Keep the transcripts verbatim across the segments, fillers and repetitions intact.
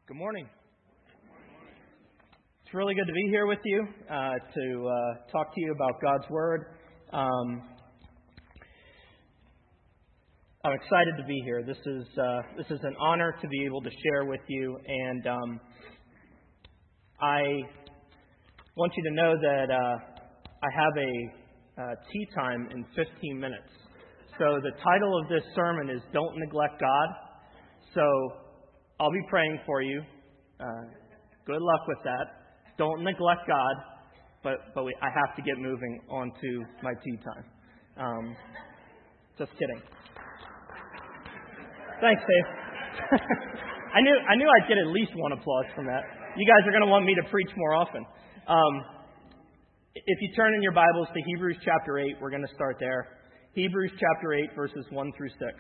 Good morning. It's really good to be here with you, uh, to uh, talk to you about God's Word. Um, I'm excited to be here. This is uh, this is an honor to be able to share with you, and um, I want you to know that uh, I have a uh, tea time in fifteen minutes. So the title of this sermon is "Don't Neglect God." So I'll be praying for you. Uh, good luck with that. Don't neglect God, but but we, I have to get moving on to my tea time. Um, just kidding. Thanks, Dave. I knew I knew I'd get at least one applause from that. You guys are going to want me to preach more often. Um, if you turn in your Bibles to Hebrews chapter eight, we're going to start there. Hebrews chapter eight, verses one through six.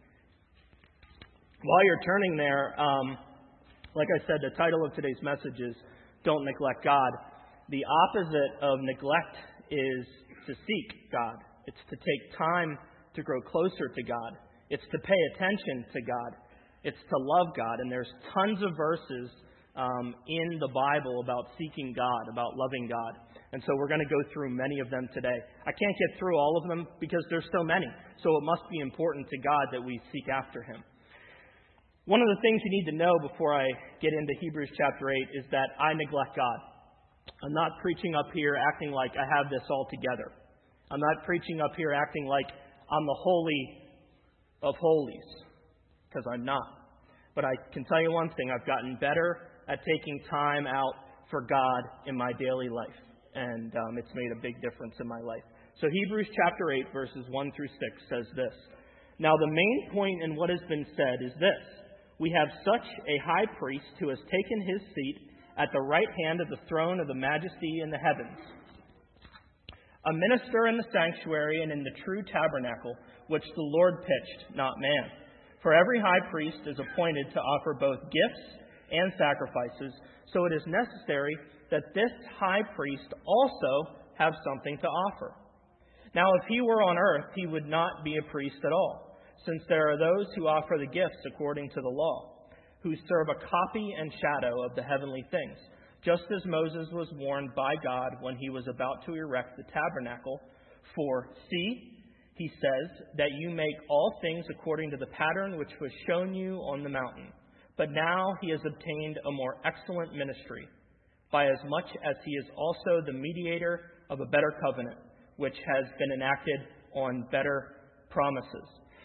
While you're turning there, um, like I said, the title of today's message is Don't Neglect God. The opposite of neglect is to seek God. It's to take time to grow closer to God. It's to pay attention to God. It's to love God. And there's tons of verses um, in the Bible about seeking God, about loving God. And so we're going to go through many of them today. I can't get through all of them because there's so many. So it must be important to God that we seek after Him. One of the things you need to know before I get into Hebrews chapter eight is that I neglect God. I'm not preaching up here acting like I have this all together. I'm not preaching up here acting like I'm the holy of holies, because I'm not. But I can tell you one thing, I've gotten better at taking time out for God in my daily life. And um, it's made a big difference in my life. So Hebrews chapter eight, verses one through six says this. Now the main point in what has been said is this. We have such a high priest who has taken his seat at the right hand of the throne of the majesty in the heavens, a minister in the sanctuary and in the true tabernacle, which the Lord pitched, not man. For every high priest is appointed to offer both gifts and sacrifices, so it is necessary that this high priest also have something to offer. Now, if he were on earth, he would not be a priest at all, since there are those who offer the gifts according to the law, who serve a copy and shadow of the heavenly things, just as Moses was warned by God when he was about to erect the tabernacle. For, see, he says, that you make all things according to the pattern which was shown you on the mountain. But now he has obtained a more excellent ministry, by as much as he is also the mediator of a better covenant, which has been enacted on better promises.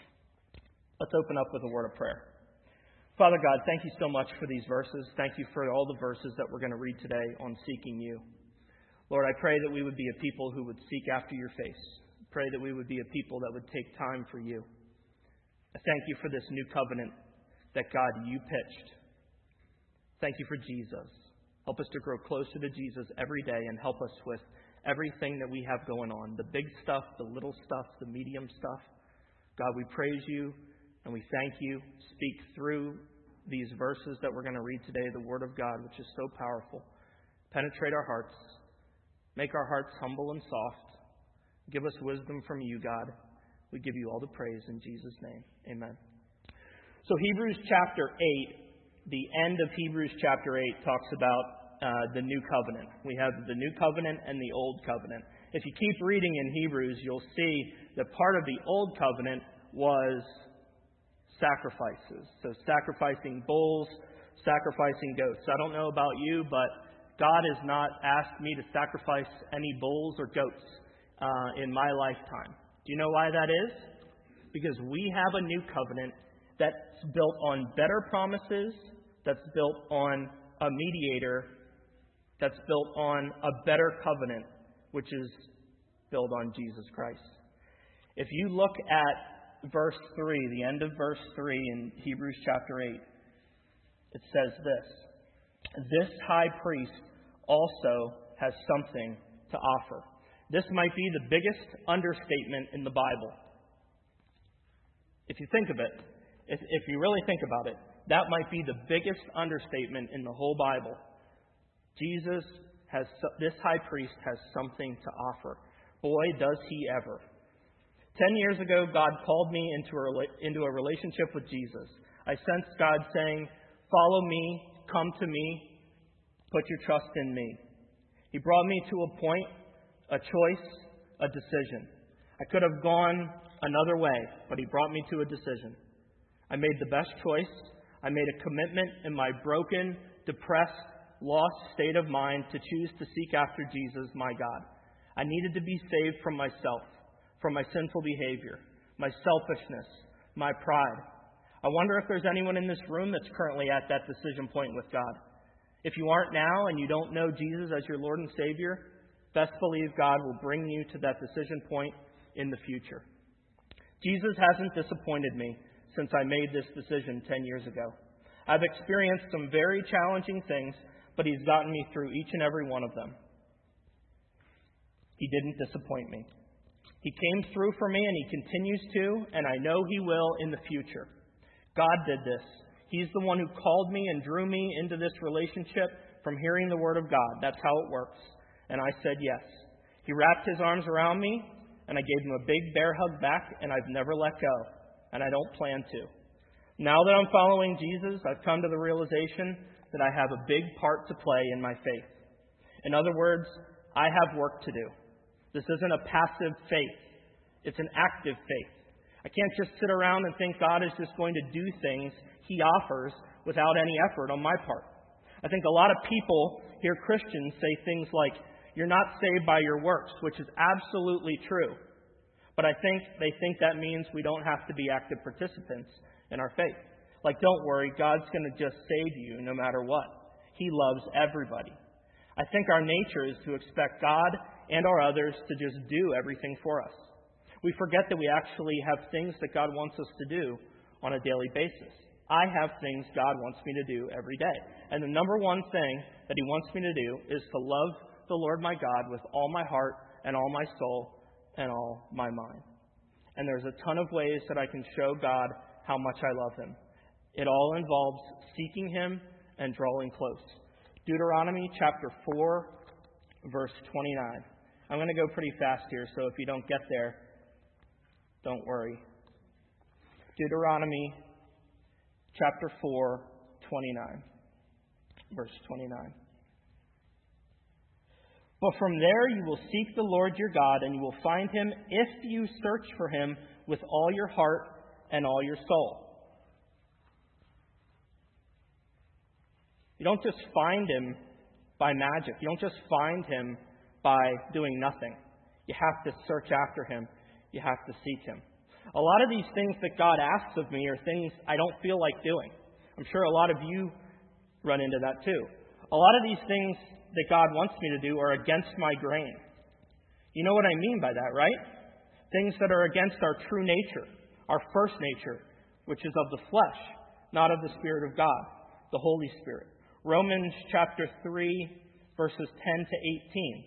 Let's open up with a word of prayer. Father God, thank you so much for these verses. Thank you for all the verses that we're going to read today on seeking you. Lord, I pray that we would be a people who would seek after your face. I pray that we would be a people that would take time for you. I thank you for this new covenant that, God, you pitched. Thank you for Jesus. Help us to grow closer to Jesus every day and help us with everything that we have going on, the big stuff, the little stuff, the medium stuff. God, we praise you. And we thank you. Speak through these verses that we're going to read today, the Word of God, which is so powerful. Penetrate our hearts. Make our hearts humble and soft. Give us wisdom from you, God. We give you all the praise in Jesus' name. Amen. So Hebrews chapter eight, the end of Hebrews chapter eight talks about uh, the new covenant. We have the new covenant and the old covenant. If you keep reading in Hebrews, you'll see that part of the old covenant was sacrifices. So sacrificing bulls, sacrificing goats. I don't know about you, but God has not asked me to sacrifice any bulls or goats uh, in my lifetime. Do you know why that is? Because we have a new covenant that's built on better promises, that's built on a mediator, that's built on a better covenant, which is built on Jesus Christ. If you look at verse three, the end of verse three in Hebrews chapter eight, it says this. This high priest also has something to offer. This might be the biggest understatement in the Bible. If you think of it, if, if you really think about it, that might be the biggest understatement in the whole Bible. Jesus has, this high priest has something to offer. Boy, does he ever. Ten years ago, God called me into a, into a relationship with Jesus. I sensed God saying, follow me come to me, put your trust in me. He brought me to a point, a choice, a decision. I could have gone another way, but He brought me to a decision. I made the best choice. I made a commitment in my broken, depressed, lost state of mind to choose to seek after Jesus, my God. I needed to be saved from myself, from my sinful behavior, my selfishness, my pride. I wonder if there's anyone in this room that's currently at that decision point with God. If you aren't now and you don't know Jesus as your Lord and Savior, best believe God will bring you to that decision point in the future. Jesus hasn't disappointed me since I made this decision ten years ago. I've experienced some very challenging things, but He's gotten me through each and every one of them. He didn't disappoint me. He came through for me, and He continues to, and I know He will in the future. God did this. He's the one who called me and drew me into this relationship from hearing the Word of God. That's how it works. And I said yes. He wrapped His arms around me, and I gave Him a big bear hug back, and I've never let go. And I don't plan to. Now that I'm following Jesus, I've come to the realization that I have a big part to play in my faith. In other words, I have work to do. This isn't a passive faith. It's an active faith. I can't just sit around and think God is just going to do things He offers without any effort on my part. I think a lot of people hear Christians say things like, "You're not saved by your works," which is absolutely true. But I think they think that means we don't have to be active participants in our faith. Like, don't worry, God's going to just save you no matter what. He loves everybody. I think our nature is to expect God and our others to just do everything for us. We forget that we actually have things that God wants us to do on a daily basis. I have things God wants me to do every day. And the number one thing that He wants me to do is to love the Lord my God with all my heart and all my soul and all my mind. And there's a ton of ways that I can show God how much I love Him. It all involves seeking Him and drawing close. Deuteronomy chapter four, verse twenty-nine. I'm going to go pretty fast here, so if you don't get there, don't worry. Deuteronomy chapter four, twenty-nine. Verse twenty-nine. But from there you will seek the Lord your God, and you will find Him if you search for Him with all your heart and all your soul. You don't just find Him by magic. You don't just find Him by doing nothing. You have to search after Him. You have to seek Him. A lot of these things that God asks of me are things I don't feel like doing. I'm sure a lot of you run into that too. A lot of these things that God wants me to do are against my grain. You know what I mean by that, right? Things that are against our true nature, our first nature, which is of the flesh, not of the Spirit of God, the Holy Spirit. Romans chapter three, verses ten to eighteen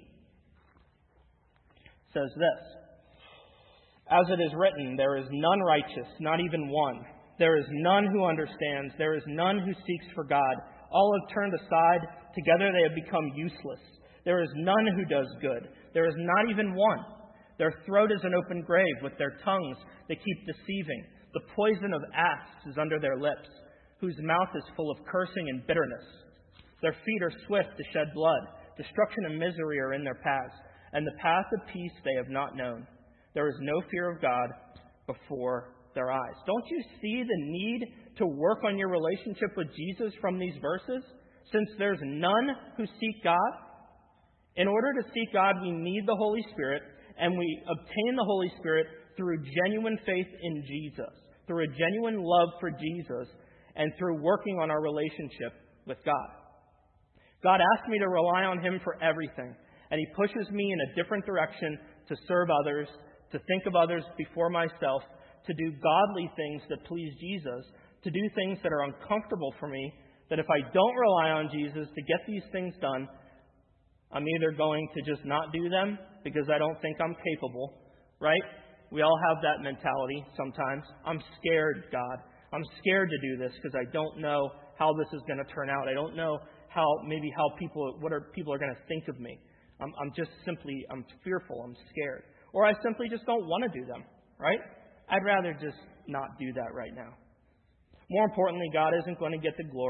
says this. As it is written, there is none righteous, not even one. There is none who understands. There is none who seeks for God. All have turned aside. Together they have become useless. There is none who does good. There is not even one. Their throat is an open grave. With their tongues they keep deceiving. The poison of asps is under their lips, whose mouth is full of cursing and bitterness. Their feet are swift to shed blood. Destruction and misery are in their paths, and the path of peace they have not known. There is no fear of God before their eyes. Don't you see the need to work on your relationship with Jesus from these verses? Since there's none who seek God, in order to seek God, we need the Holy Spirit, and we obtain the Holy Spirit through genuine faith in Jesus, through a genuine love for Jesus, and through working on our relationship with God. God asks me to rely on Him for everything, and He pushes me in a different direction to serve others, to think of others before myself, to do godly things that please Jesus, to do things that are uncomfortable for me, that if I don't rely on Jesus to get these things done, I'm either going to just not do them because I don't think I'm capable, right? We all have that mentality sometimes. I'm scared, God. I'm scared to do this because I don't know how this is going to turn out. I don't know how, maybe how people, what are people are going to think of me. I'm, I'm just simply, I'm fearful. I'm scared. Or I simply just don't want to do them, right? I'd rather just not do that right now. More importantly, God isn't going to get the glory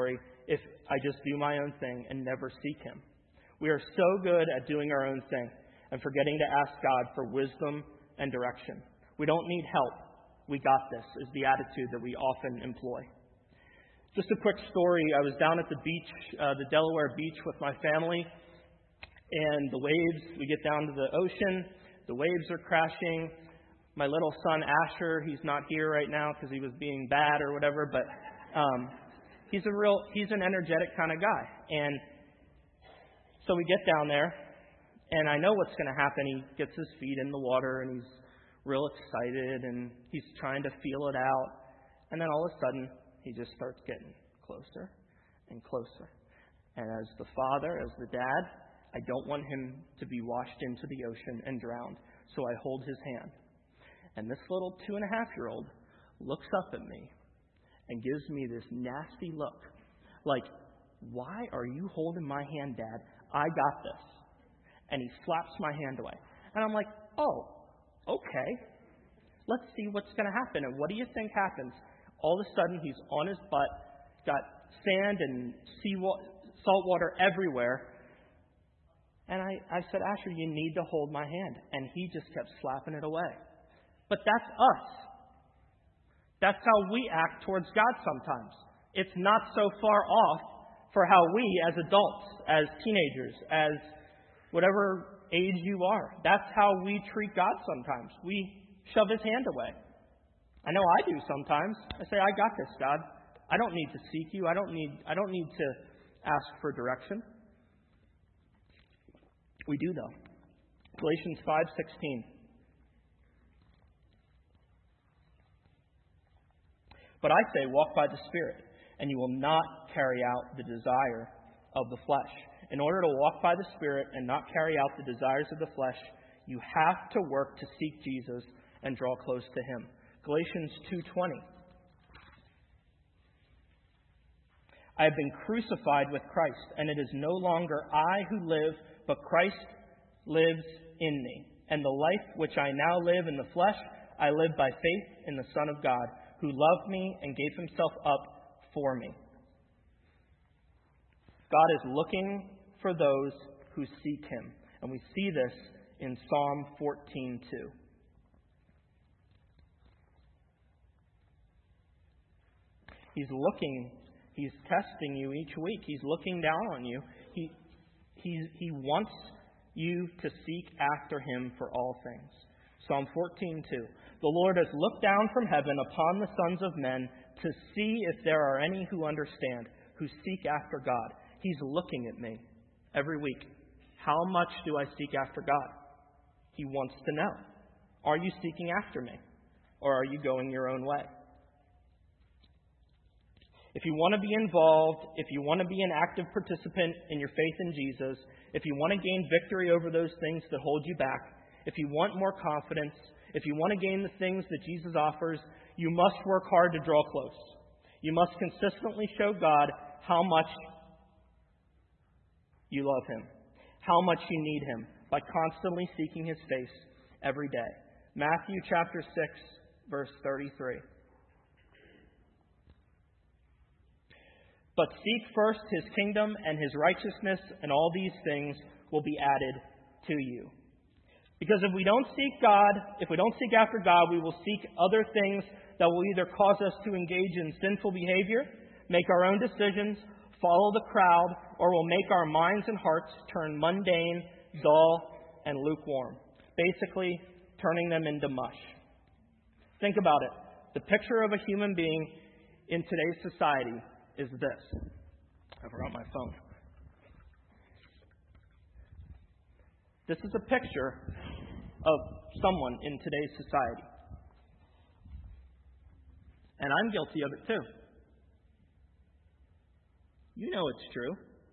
if I just do my own thing and never seek Him. We are so good at doing our own thing and forgetting to ask God for wisdom and direction. We don't need help. We got this is the attitude that we often employ. Just a quick story. I was down at the beach, uh, the Delaware beach with my family, and the waves, we get down to the ocean, the waves are crashing. My little son, Asher, he's not here right now because he was being bad or whatever, but um, he's a real, he's an energetic kind of guy. And so we get down there, and I know what's going to happen. He gets his feet in the water, and he's real excited, and he's trying to feel it out. And then all of a sudden, he just starts getting closer and closer. And as the father, as the dad, I don't want him to be washed into the ocean and drowned. So I hold his hand. And this little two and a half year old looks up at me and gives me this nasty look. Like, why are you holding my hand, Dad? I got this. And he slaps my hand away. And I'm like, oh, okay. Let's see what's going to happen. And what do you think happens? All of a sudden, he's on his butt, got sand and sea wa- salt water everywhere. And I, I said, Asher, you need to hold my hand. And he just kept slapping it away. But that's us. That's how we act towards God sometimes. It's not so far off for how we as adults, as teenagers, as whatever age you are. That's how we treat God sometimes. We shove His hand away. I know I do sometimes. I say, I got this, God. I don't need to seek you. I don't need, I don't need to ask for direction. We do, though. Galatians five sixteen. But I say, walk by the Spirit, and you will not carry out the desire of the flesh. In order to walk by the Spirit and not carry out the desires of the flesh, you have to work to seek Jesus and draw close to Him. Galatians two twenty. I have been crucified with Christ, and it is no longer I who live, but Christ lives in me. And the life which I now live in the flesh, I live by faith in the Son of God, who loved me and gave Himself up for me. God is looking for those who seek Him. And we see this in Psalm fourteen two. He's looking, He's testing you each week. He's looking down on you. He, he, he wants you to seek after Him for all things. Psalm fourteen two. The Lord has looked down from heaven upon the sons of men to see if there are any who understand, who seek after God. He's looking at me every week. How much do I seek after God? He wants to know. Are you seeking after me? Or are you going your own way? If you want to be involved, if you want to be an active participant in your faith in Jesus, if you want to gain victory over those things that hold you back, if you want more confidence, if you want to gain the things that Jesus offers, you must work hard to draw close. You must consistently show God how much you love Him, how much you need Him, by constantly seeking His face every day. Matthew chapter six, verse thirty-three. But seek first His kingdom and His righteousness, and all these things will be added to you. Because if we don't seek God, if we don't seek after God, we will seek other things that will either cause us to engage in sinful behavior, make our own decisions, follow the crowd, or will make our minds and hearts turn mundane, dull, and lukewarm. Basically, turning them into mush. Think about it. The picture of a human being in today's society is this. I forgot my phone. This is a picture of someone in today's society. And I'm guilty of it too. You know it's true.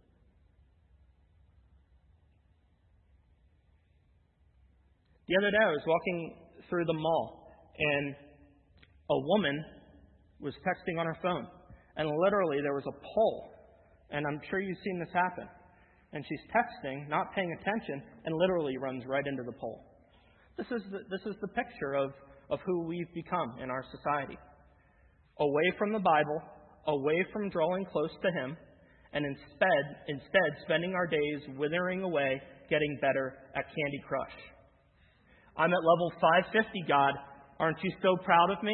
The other day I was walking through the mall and a woman was texting on her phone. And literally there was a pole. And I'm sure you've seen this happen. And she's texting, not paying attention, and literally runs right into the pole. This is the, this is the picture of, of who we've become in our society. Away from the Bible, away from drawing close to Him, and instead, instead spending our days withering away, getting better at Candy Crush. I'm at level five fifty, God. Aren't you so proud of me?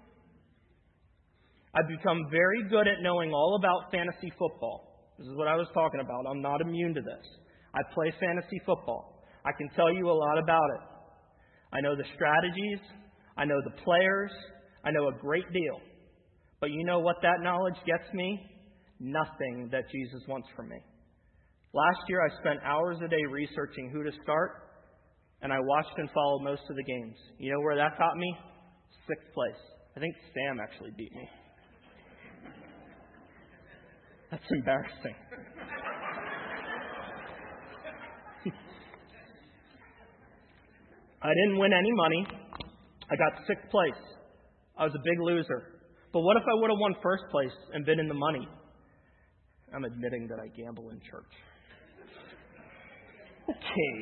I've become very good at knowing all about fantasy football. This is what I was talking about. I'm not immune to this. I play fantasy football. I can tell you a lot about it. I know the strategies. I know the players. I know a great deal. But you know what that knowledge gets me? Nothing that Jesus wants from me. Last year I spent hours a day researching who to start, and I watched and followed most of the games. You know where that got me? Sixth place. I think Sam actually beat me. That's embarrassing. I didn't win any money. I got sixth place. I was a big loser. But what if I would have won first place and been in the money? I'm admitting that I gamble in church. Okay.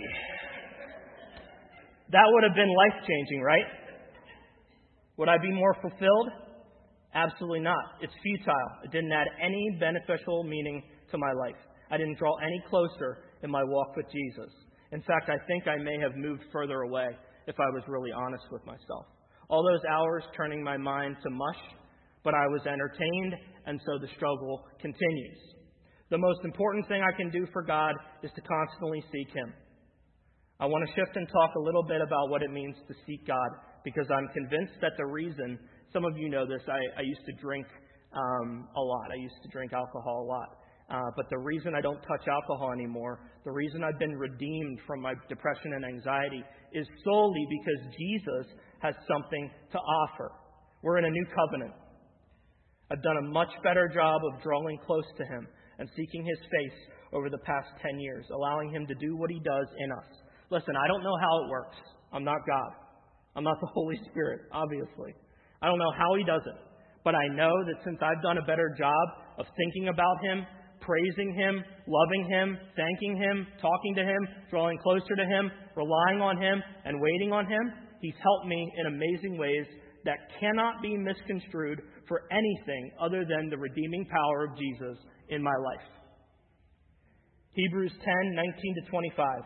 That would have been life-changing, right? Would I be more fulfilled? Absolutely not. It's futile. It didn't add any beneficial meaning to my life. I didn't draw any closer in my walk with Jesus. In fact, I think I may have moved further away if I was really honest with myself. All those hours turning my mind to mush, but I was entertained, and so the struggle continues. The most important thing I can do for God is to constantly seek Him. I want to shift and talk a little bit about what it means to seek God, because I'm convinced that the reason, some of you know this, I, I used to drink um, a lot. I used to drink alcohol a lot. Uh, but the reason I don't touch alcohol anymore, the reason I've been redeemed from my depression and anxiety is solely because Jesus has something to offer. We're in a new covenant. I've done a much better job of drawing close to Him and seeking His face over the past ten years, allowing Him to do what He does in us. Listen, I don't know how it works. I'm not God. I'm not the Holy Spirit, obviously. I don't know how He does it. But I know that since I've done a better job of thinking about Him, praising Him, loving Him, thanking Him, talking to Him, drawing closer to Him, relying on Him, and waiting on Him, He's helped me in amazing ways that cannot be misconstrued for anything other than the redeeming power of Jesus in my life. Hebrews ten, nineteen to twenty-five.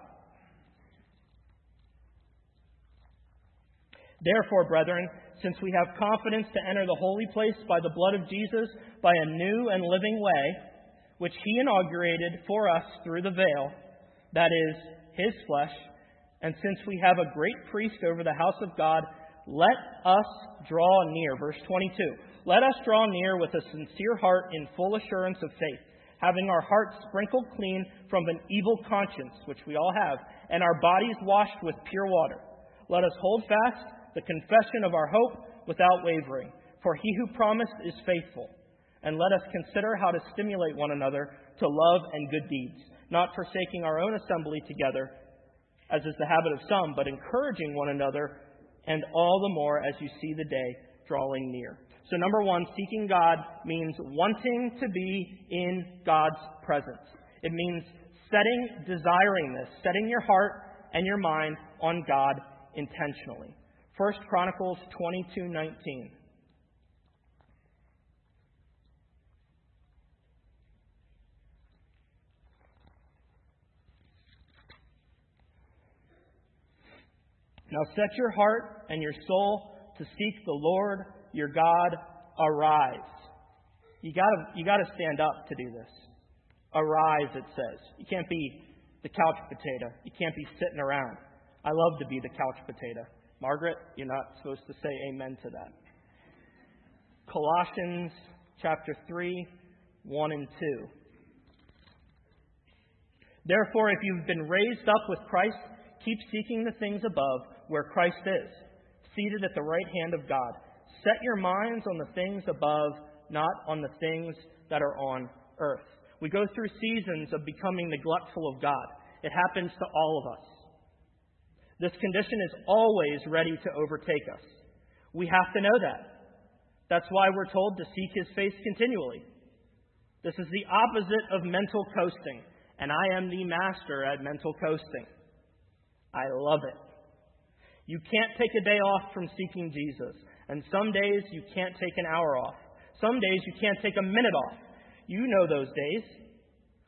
Therefore, brethren, since we have confidence to enter the holy place by the blood of Jesus, by a new and living way, which He inaugurated for us through the veil, that is, His flesh, and since we have a great priest over the house of God, let us draw near. Verse twenty-two. Let us draw near with a sincere heart in full assurance of faith, having our hearts sprinkled clean from an evil conscience, which we all have, and our bodies washed with pure water. Let us hold fast the confession of our hope without wavering, for He who promised is faithful. And let us consider how to stimulate one another to love and good deeds, not forsaking our own assembly together, as is the habit of some, but encouraging one another, and all the more as you see the day drawing near. So number one, seeking God means wanting to be in God's presence. It means setting, desiring this, setting your heart and your mind on God intentionally. First Chronicles twenty-two nineteen. Now set your heart and your soul to seek the Lord your God. Arise. You gotta, you gotta stand up to do this. Arise, it says. You can't be the couch potato. You can't be sitting around. I love to be the couch potato. Margaret, you're not supposed to say amen to that. Colossians chapter three, one and two. Therefore, if you've been raised up with Christ, keep seeking the things above, where Christ is, seated at the right hand of God. Set your minds on the things above, not on the things that are on earth. We go through seasons of becoming neglectful of God. It happens to all of us. This condition is always ready to overtake us. We have to know that. That's why we're told to seek His face continually. This is the opposite of mental coasting, and I am the master at mental coasting. I love it. You can't take a day off from seeking Jesus. And some days you can't take an hour off. Some days you can't take a minute off. You know those days.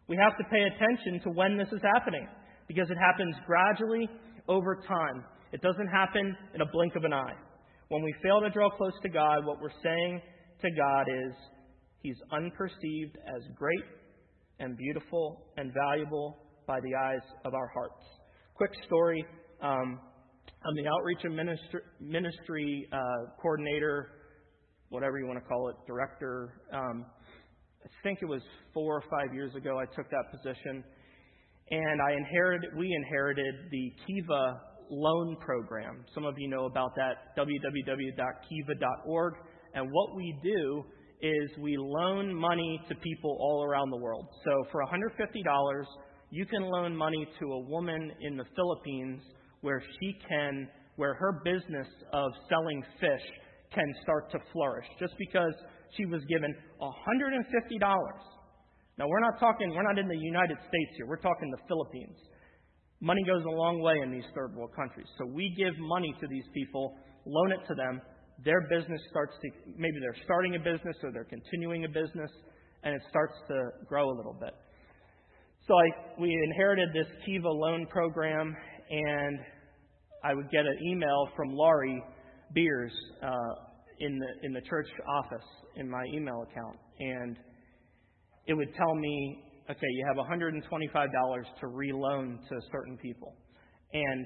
We have to pay attention to when this is happening because it happens gradually over time. It doesn't happen in a blink of an eye. When we fail to draw close to God, what we're saying to God is He's unperceived as great and beautiful and valuable by the eyes of our hearts. Quick story. Um, I'm the outreach and ministry, ministry uh, coordinator, whatever you want to call it, director. Um, I think it was four or five years ago I took that position. And I inherited, we inherited the Kiva loan program. Some of you know about that, w w w dot kiva dot org. And what we do is we loan money to people all around the world. So for one hundred fifty dollars, you can loan money to a woman in the Philippines where she can, where her business of selling fish can start to flourish just because she was given one hundred fifty dollars. Now, we're not talking, we're not in the United States here. We're talking the Philippines. Money goes a long way in these third world countries. So we give money to these people, loan it to them. Their business starts to, maybe they're starting a business or they're continuing a business, and it starts to grow a little bit. So I, we inherited this Kiva loan program, and I would get an email from Laurie Beers uh, in the in the church office in my email account, and it would tell me, okay, you have one hundred twenty-five dollars to reloan to certain people. And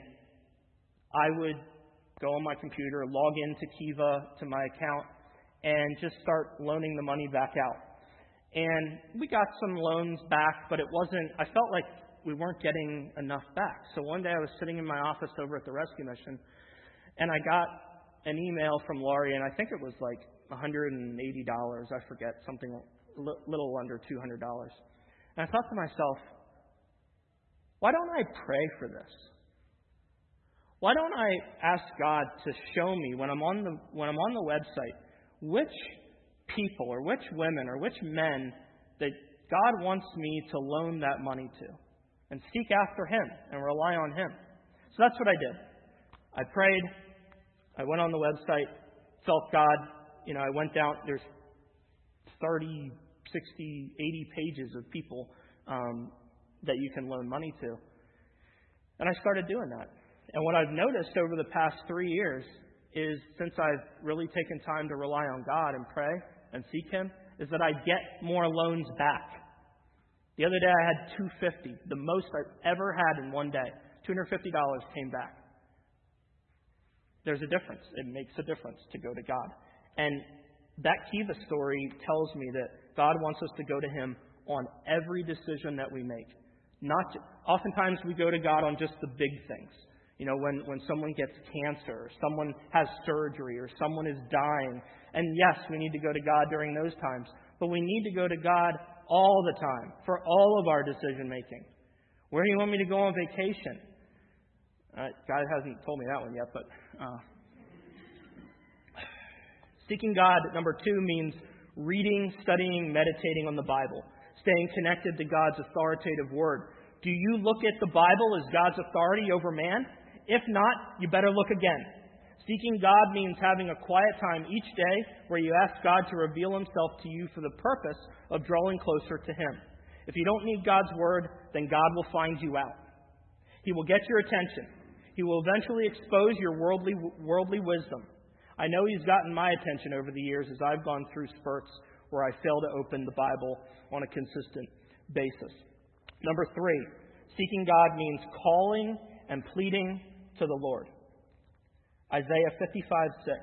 I would go on my computer, log into Kiva, to my account, and just start loaning the money back out. And we got some loans back, but it wasn't, I felt like we weren't getting enough back. So one day I was sitting in my office over at the rescue mission, and I got an email from Laurie, and I think it was like one hundred eighty dollars, I forget, something a little under two hundred dollars. And I thought to myself, why don't I pray for this? Why don't I ask God to show me when I'm on the when I'm on the website which people or which women or which men that God wants me to loan that money to, and seek after Him and rely on Him. So that's what I did. I prayed. I went on the website, felt God. You know, I went down. There's thirty, sixty, eighty pages of people um, that you can loan money to. And I started doing that. And what I've noticed over the past three years is, since I've really taken time to rely on God and pray and seek Him, is that I get more loans back. The other day I had two hundred fifty dollars, the most I've ever had in one day. two hundred fifty dollars came back. There's a difference. It makes a difference to go to God. And that Kiva story tells me that God wants us to go to Him on every decision that we make. Not to, oftentimes we go to God on just the big things. You know, when, when someone gets cancer, or someone has surgery, or someone is dying. And yes, we need to go to God during those times. But we need to go to God all the time for all of our decision making. Where do you want me to go on vacation? Uh, God hasn't told me that one yet, but uh, seeking God, number two, means reading, studying, meditating on the Bible, staying connected to God's authoritative word. Do you look at the Bible as God's authority over man? If not, you better look again. Seeking God means having a quiet time each day where you ask God to reveal Himself to you for the purpose of drawing closer to Him. If you don't need God's word, then God will find you out. He will get your attention. He will eventually expose your worldly worldly wisdom. I know He's gotten my attention over the years as I've gone through spurts where I fail to open the Bible on a consistent basis. Number three, seeking God means calling and pleading to the Lord. Isaiah fifty-five six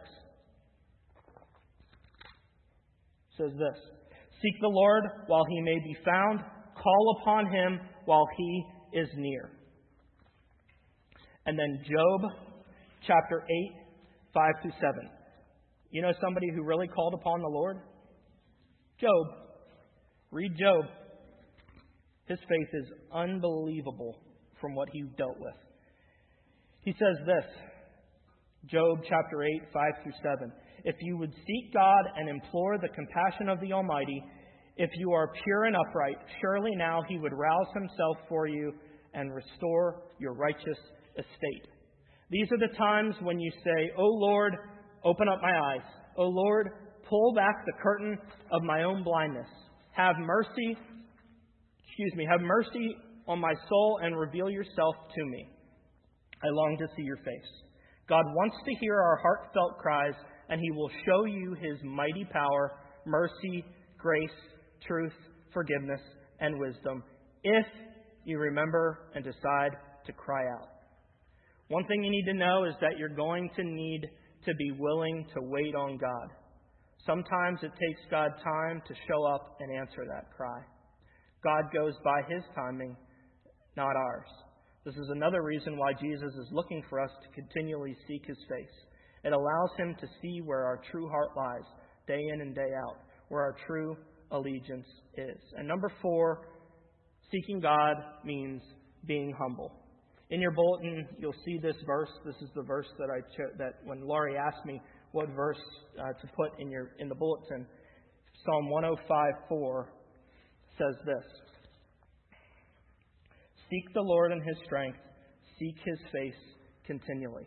says this: "Seek the Lord while He may be found. Call upon Him while He is near." And then Job chapter eight, five through seven. You know somebody who really called upon the Lord? Job. Read Job. His faith is unbelievable from what he dealt with. He says this, Job chapter eight, five through seven. "If you would seek God and implore the compassion of the Almighty, if you are pure and upright, surely now He would rouse Himself for you and restore your righteous estate. These are the times when you say, 'O Lord, open up my eyes. O Lord, pull back the curtain of my own blindness. Have mercy, excuse me, have mercy on my soul and reveal yourself to me. I long to see your face. God wants to hear our heartfelt cries, and He will show you His mighty power, mercy, grace, truth, forgiveness, and wisdom if you remember and decide to cry out. One thing you need to know is that you're going to need to be willing to wait on God. Sometimes it takes God time to show up and answer that cry. God goes by His timing, not ours. This is another reason why Jesus is looking for us to continually seek His face. It allows Him to see where our true heart lies, day in and day out, where our true allegiance is. And number four, seeking God means being humble. In your bulletin, you'll see this verse. This is the verse that I cho- that when Laurie asked me what verse uh, to put in your in the bulletin, Psalm one oh five four says this: "Seek the Lord in His strength, seek His face continually."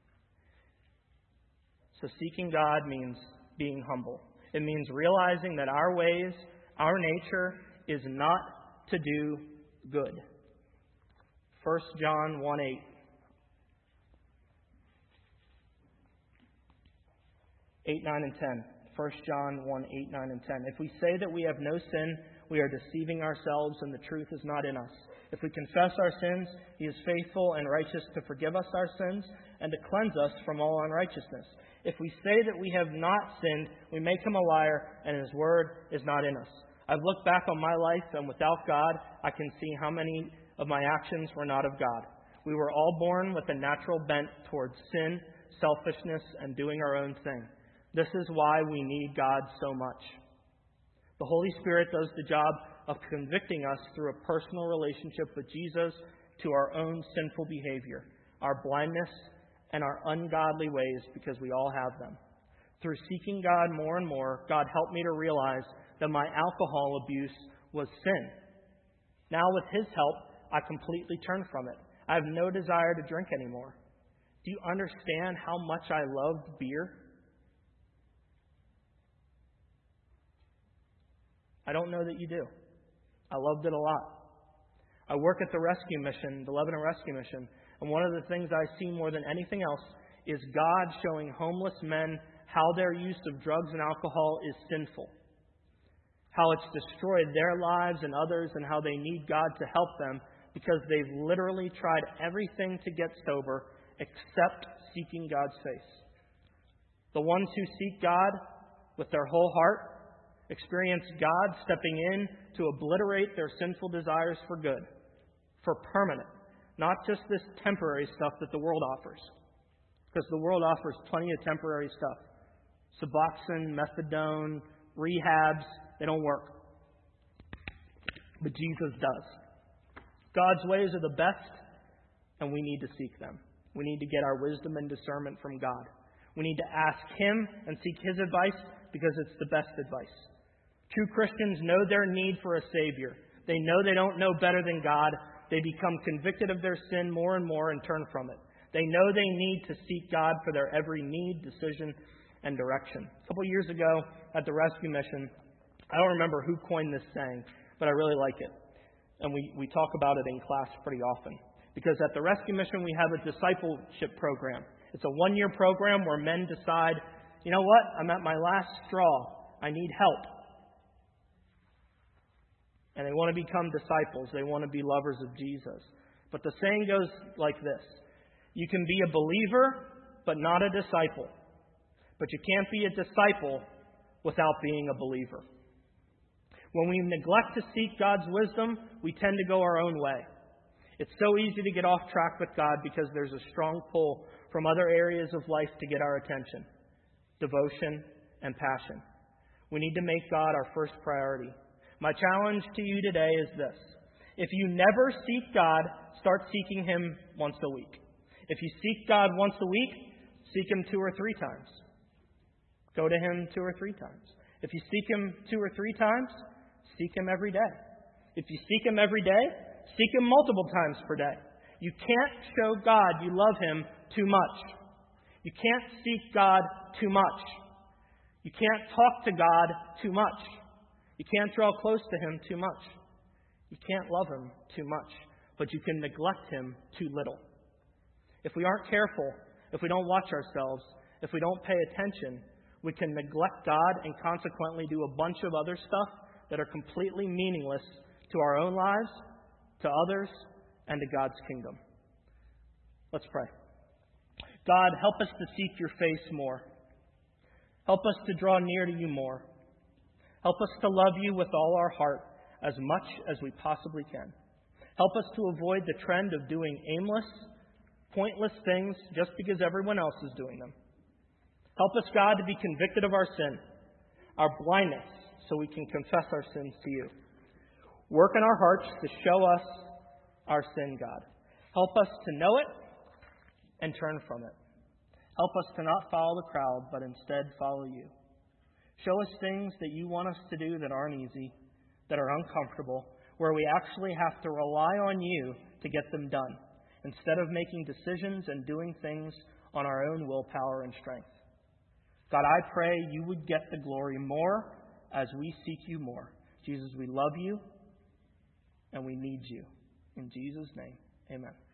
So seeking God means being humble. It means realizing that our ways, our nature, is not to do good. First John one eight. eight, nine, and ten. First John one, eight, nine, and ten. If we say that we have no sin, we are deceiving ourselves and the truth is not in us. If we confess our sins, He is faithful and righteous to forgive us our sins and to cleanse us from all unrighteousness. If we say that we have not sinned, we make Him a liar and His word is not in us. I've looked back on my life, and without God, I can see how many of my actions were not of God. We were all born with a natural bent towards sin, selfishness, and doing our own thing. This is why we need God so much. The Holy Spirit does the job of convicting us through a personal relationship with Jesus to our own sinful behavior, our blindness, and our ungodly ways, because we all have them. Through seeking God more and more, God helped me to realize that my alcohol abuse was sin. Now with His help, I completely turned from it. I have no desire to drink anymore. Do you understand how much I loved beer? I don't know that you do. I loved it a lot. I work at the rescue mission, the Lebanon Rescue Mission, and one of the things I see more than anything else is God showing homeless men how their use of drugs and alcohol is sinful, how it's destroyed their lives and others, and how they need God to help them because they've literally tried everything to get sober except seeking God's face. The ones who seek God with their whole heart experience God stepping in to obliterate their sinful desires for good, for permanent, not just this temporary stuff that the world offers. Because the world offers plenty of temporary stuff. Suboxone, methadone, rehabs, they don't work. But Jesus does. God's ways are the best, and we need to seek them. We need to get our wisdom and discernment from God. We need to ask Him and seek His advice because it's the best advice. True Christians know their need for a Savior. They know they don't know better than God. They become convicted of their sin more and more and turn from it. They know they need to seek God for their every need, decision, and direction. A couple years ago at the rescue mission, I don't remember who coined this saying, but I really like it. And we, we talk about it in class pretty often. Because at the rescue mission, we have a discipleship program. It's a one-year program where men decide, you know what, I'm at my last straw. I need help. And they want to become disciples. They want to be lovers of Jesus. But the saying goes like this: you can be a believer, but not a disciple. But you can't be a disciple without being a believer. When we neglect to seek God's wisdom, we tend to go our own way. It's so easy to get off track with God because there's a strong pull from other areas of life to get our attention: devotion and passion. We need to make God our first priority. My challenge to you today is this: if you never seek God, start seeking Him once a week. If you seek God once a week, seek Him two or three times. Go to Him two or three times. If you seek Him two or three times, seek Him every day. If you seek Him every day, seek Him multiple times per day. You can't show God you love Him too much. You can't seek God too much. You can't talk to God too much. You can't draw close to Him too much. You can't love Him too much, but you can neglect Him too little. If we aren't careful, if we don't watch ourselves, if we don't pay attention, we can neglect God and consequently do a bunch of other stuff that are completely meaningless to our own lives, to others, and to God's kingdom. Let's pray. God, help us to seek your face more. Help us to draw near to you more. Help us to love you with all our heart as much as we possibly can. Help us to avoid the trend of doing aimless, pointless things just because everyone else is doing them. Help us, God, to be convicted of our sin, our blindness, so we can confess our sins to you. Work in our hearts to show us our sin, God. Help us to know it and turn from it. Help us to not follow the crowd, but instead follow you. Show us things that you want us to do that aren't easy, that are uncomfortable, where we actually have to rely on you to get them done, instead of making decisions and doing things on our own willpower and strength. God, I pray you would get the glory more as we seek you more. Jesus, we love you and we need you. In Jesus' name, amen.